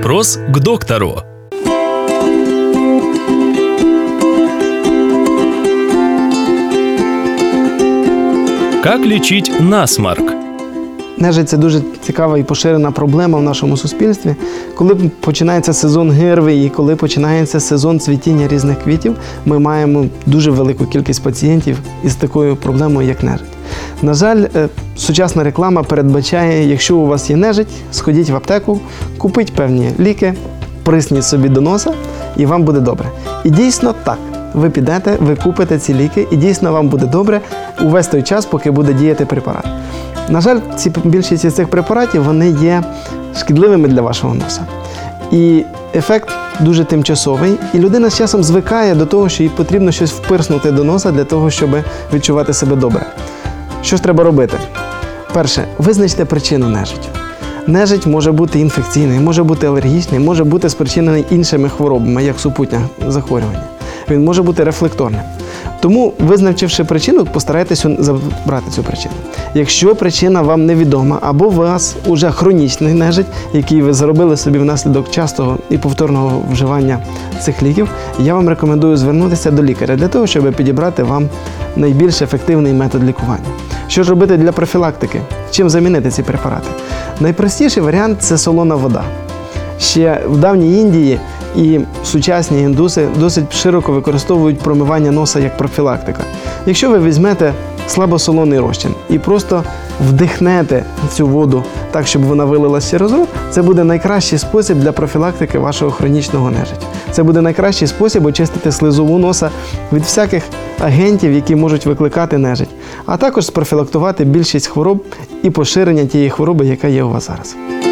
Вопрос к доктору. Как лечить насморк? Нежить – це дуже цікава і поширена проблема в нашому суспільстві. Коли починається сезон гирви і коли починається сезон цвітіння різних квітів, ми маємо дуже велику кількість пацієнтів із такою проблемою, як нежить. На жаль, сучасна реклама передбачає, якщо у вас є нежить, сходіть в аптеку, купіть певні ліки, присніть собі до носа і вам буде добре. І дійсно так. Ви підете, ви купите ці ліки і дійсно вам буде добре увесь той час, поки буде діяти препарат. На жаль, більшість із цих препаратів вони є шкідливими для вашого носа. І ефект дуже тимчасовий, і людина з часом звикає до того, що їй потрібно щось впирснути до носа для того, щоб відчувати себе добре. Що ж треба робити? Перше, визначте причину нежиттю. Нежить може бути інфекційний, може бути алергічний, може бути спричинений іншими хворобами, як супутнє захворювання. Він може бути рефлекторним. Тому, визначивши причину, постарайтеся забрати цю причину. Якщо причина вам невідома, або у вас вже хронічний нежить, який ви заробили собі внаслідок частого і повторного вживання цих ліків, я вам рекомендую звернутися до лікаря для того, щоб підібрати вам найбільш ефективний метод лікування. Що ж робити для профілактики? Чим замінити ці препарати? Найпростіший варіант – це солона вода. Ще в давній Індії і сучасні індуси досить широко використовують промивання носа як профілактика. Якщо ви візьмете слабосолоний розчин і просто вдихнете цю воду так, щоб вона вилилася через рот, це буде найкращий спосіб для профілактики вашого хронічного нежиття. Це буде найкращий спосіб очистити слизову носа від всяких агентів, які можуть викликати нежить, а також спрофілактувати більшість хвороб і поширення тієї хвороби, яка є у вас зараз.